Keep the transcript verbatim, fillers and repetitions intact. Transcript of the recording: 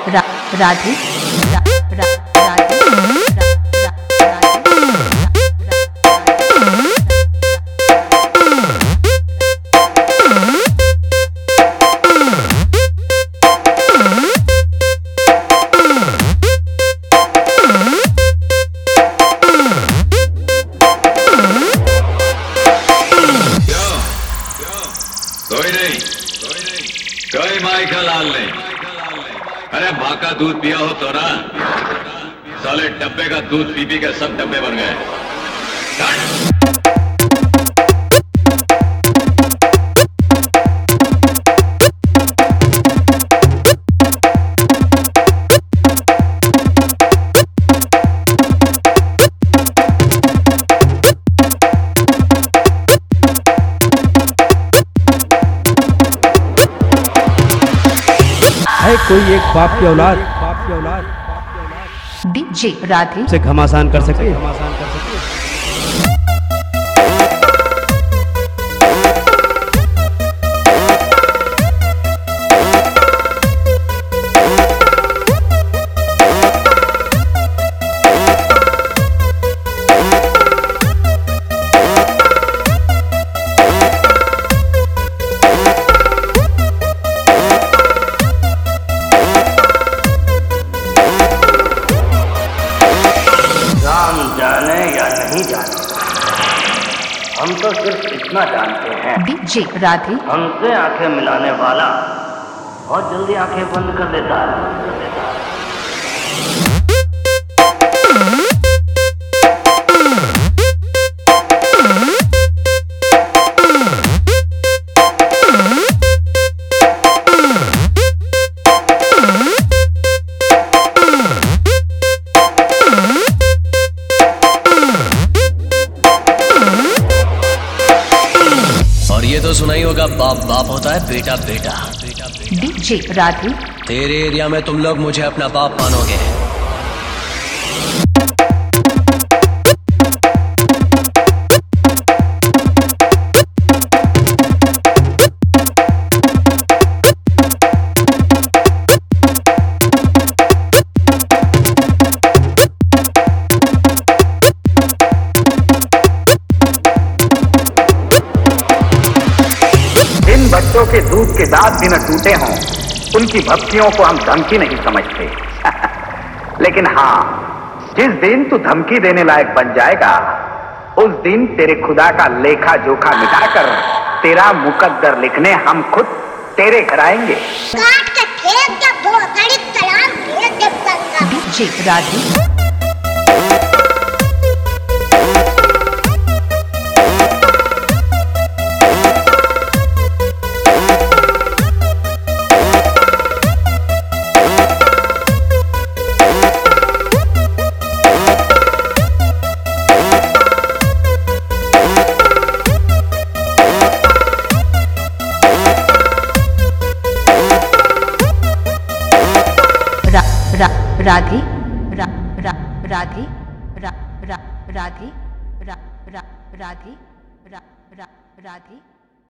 रा, राधे रा, रा, राधे रा, कोई नहीं, कोई माई का लाल नहीं। अरे माँ का दूध पिया हो तो ना, साले डब्बे का दूध पी पी के सब डब्बे बन गए। है कोई एक बाप की औलाद बाप की औलाद डीजे राधे से घमासान कर सके घमासान कर सके जाने या नहीं जाने, हम तो सिर्फ इतना जानते हैं, डीजे राधे हमसे आंखें मिलाने वाला बहुत जल्दी आंखें बंद कर देता है। और ये तो सुना ही होगा, बाप बाप होता है, बेटा बेटा। डीजे राधे तेरे एरिया में तुम लोग मुझे अपना बाप मानोगे। बच्चों के दूध के दांत भी न टूटे हों, उनकी भक्तियों को हम धमकी नहीं समझते। लेकिन हाँ, जिस दिन तू धमकी देने लायक बन जाएगा, उस दिन तेरे खुदा का लेखा जोखा मिटाकर तेरा मुकद्दर लिखने हम खुद तेरे घर आएंगे। काट के फेंक दे, भोसड़ी तलाक भेज दे बंगा। डीजे राधे रा, राधे रा, रा, राधे रा, रा, राधे रा, रा, राधे रा, रा, राधे